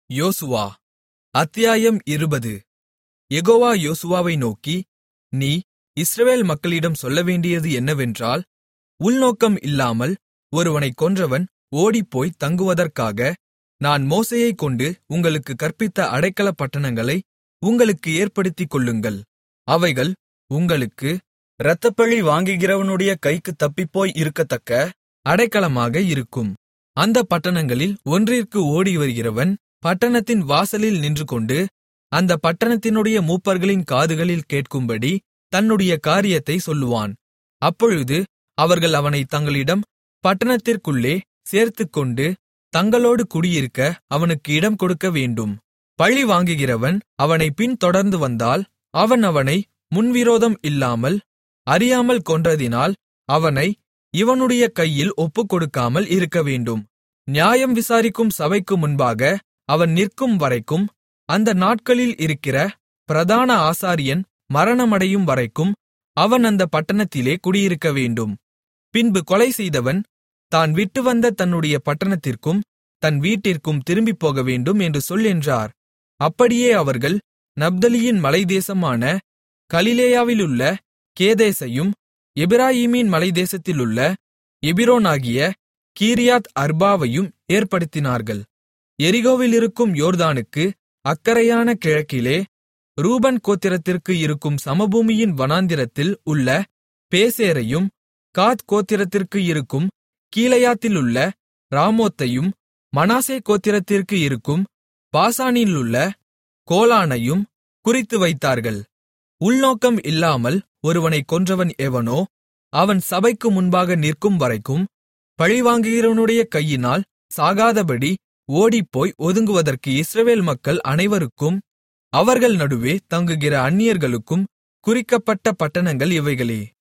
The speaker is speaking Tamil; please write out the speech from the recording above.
யோசுவா அத்தியாயம் 20. யெகோவா யோசுவாவை நோக்கி, நீ இஸ்ரவேல் மக்களிடம் சொல்லவேண்டியது என்னவென்றால், உள்நோக்கம் இல்லாமல் ஒருவனைக் கொன்றவன் ஓடிப்போய்த் தங்குவதற்காக நான் மோசேயைக்கொண்டு உங்களுக்குக் கற்பித்த அடைக்கலப் பட்டணங்களை உங்களுக்கு ஏற்படுத்திக்கொள்ளுங்கள். அவைகள் உங்களுக்கு இரத்தப்பழி வாங்குகிறவனுடைய கைக்குத் தப்பிப்போய் இருக்கத்தக்க அடைக்கலமாக இருக்கும். அந்தப் பட்டணங்களில் ஒன்றிற்கு ஓடிவருகிறவன் பட்டணத்தின் வாசலில் நின்றுகொண்டு, அந்தப் பட்டணத்தினுடைய மூப்பர்களின் காதுகளில் கேட்கும்படி தன்னுடைய காரியத்தைச் சொல்லுவான். அப்பொழுது அவர்கள் அவனைத் தங்களிடம் பட்டணத்திற்குள்ளே சேர்த்துக்கொண்டு தங்களோடு குடியிருக்க அவனுக்கு இடம் கொடுக்க வேண்டும். பழி வாங்குகிறவன் அவனைப் பின்தொடர்ந்து வந்தால், அவன் அவனை முன்விரோதம் இல்லாமல் அறியாமல் கொன்றதினால் அவனை இவனுடைய கையில் ஒப்புக்கொடுக்காமல் இருக்கவேண்டும். நியாயம் விசாரிக்கும் சபைக்கு முன்பாக அவன் நிற்கும் வரைக்கும், அந்த நாட்களில் இருக்கிற பிரதான ஆசாரியன் மரணமடையும் வரைக்கும் அவன் அந்தப் பட்டணத்திலே குடியிருக்கவேண்டும். பின்பு கொலை செய்தவன் தான் விட்டுவந்த தன்னுடைய பட்டணத்திற்கும் தன் வீட்டிற்கும் திரும்பிப் போகவேண்டும் என்று சொல் என்றார். அப்படியே அவர்கள் நப்தலியின் மலைத்தேசமான கலிலேயாவிலுள்ள கேதேசையும் எப்பிராயீமின் மலைத்தேசத்திலுள்ள எபிரோனாகிய கீரியாத் அர்பாவையும் ஏற்படுத்தினார்கள். எரிகோவிலிருக்கும் யோர்தானுக்கு அக்கரையான கிழக்கிலே ரூபன் கோத்திரத்திற்கு இருக்கும் சமபூமியின் வனாந்திரத்தில் உள்ள பேசேரையும், காத் கோத்திரத்திற்கு இருக்கும் கீலேயாத்திலுள்ள ராமோத்தையும், மனாசே கோத்திரத்திற்கு இருக்கும் பாசானிலுள்ள கோலானையும் குறித்து வைத்தார்கள். உள்நோக்கம் இல்லாமல் ஒருவனைக் கொன்றவன் எவனோ அவன் சபைக்கு முன்பாக நிற்கும் வரைக்கும் பழிவாங்குகிறவனுடைய கையினால் சாகாதபடி ஓடிப்போய் ஒதுங்குவதற்கு இஸ்ரவேல் மக்கள் அனைவருக்கும் அவர்கள் நடுவே தங்குகிற அந்நியர்களுக்கும் குறிக்கப்பட்ட பட்டணங்கள் இவைகளே.